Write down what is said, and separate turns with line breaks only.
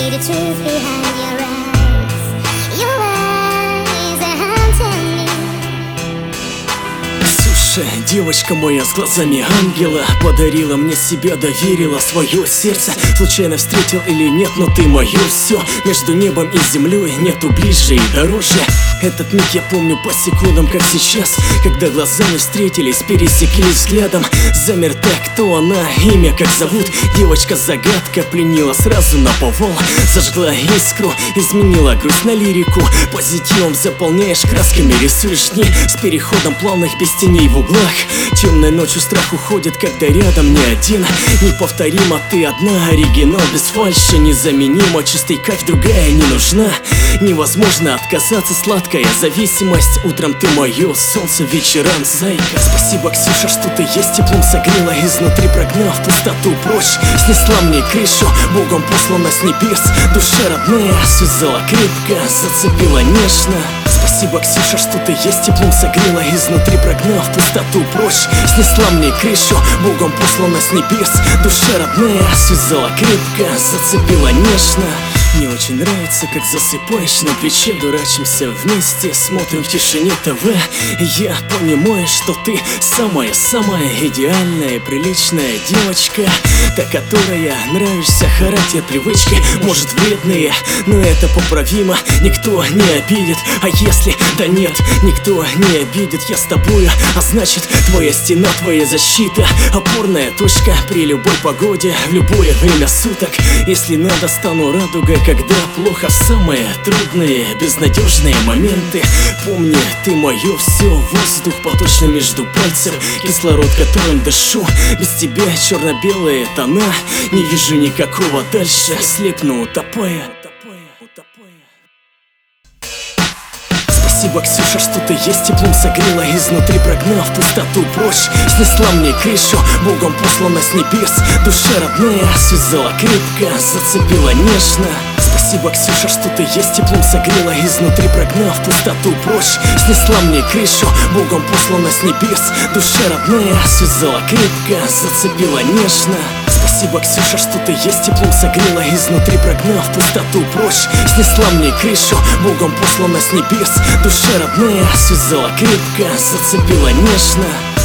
see the truth behind your eyes. Your eyes are haunting me.
Слушай, девочка моя с глазами ангела подарила мне себя, доверила свое сердце. Случайно встретил или нет, но ты мое все. Между небом и землей нету ближе и дороже. Этот миг я помню по секундам, как сейчас, когда глазами встретились, пересеклись взглядом. Замер так, кто она, имя, как зовут. Девочка-загадка пленила сразу наповал. Зажгла искру, изменила грусть на лирику. Позитивом заполняешь красками, рисуешь дни с переходом плавных без теней в углах. Темной ночью страх уходит, когда рядом не один. Неповторима ты одна, оригинал без фальши. Незаменимо, чистый кайф другая не нужна. Невозможно отказаться, сладкая зависимость. Утром ты мое солнце, вечером зайка. Спасибо, Ксюша, что ты есть, теплом согрела изнутри, прогнав пустоту прочь. Снесла мне крышу, Богом послана с небес. Душа родная, связала крепко, зацепила нежно. Спасибо, Ксюша, что ты есть, теплом согрела изнутри, прогнав пустоту прочь. Снесла мне крышу, Богом послана с небес. Душа родная, связала крепко, зацепила нежно. Мне очень нравится, как засыпаешь на плече. Дурачимся вместе, смотрим в тишине ТВ. Я понимаю, что ты самая-самая идеальная, приличная девочка, та, которая нравишься, характер, привычки, может, вредные, но это поправимо, никто не обидит. А если, да нет, никто не обидит, я с тобою, а значит, твоя стена, твоя защита, опорная точка при любой погоде, в любое время суток. Если надо, стану радугой, когда плохо, в самые трудные, безнадежные моменты. Помни, ты мое все, воздух поточно между пальцев, кислород, которым дышу. Без тебя черно-белые тона, не вижу никакого дальше, слепну, утопая. Спасибо, Ксюша, что ты есть, теплом согрела изнутри, прогнав пустоту прочь. Снесла мне крышу, Богом послана с небес. Душа родная, связала крепко, зацепила нежно. Спасибо, Ксюша, что ты есть, теплом согрела изнутри, прогнав пустоту прочь. Снесла мне крышу, Богом послана с небес. Душа родная, связала крепко, зацепила нежно. Спасибо, Ксюша, что ты есть, теплом согрела изнутри, прогнав пустоту прочь. Снесла мне крышу, Богом послана с небес. Душа родная, связала крепко, зацепила нежно.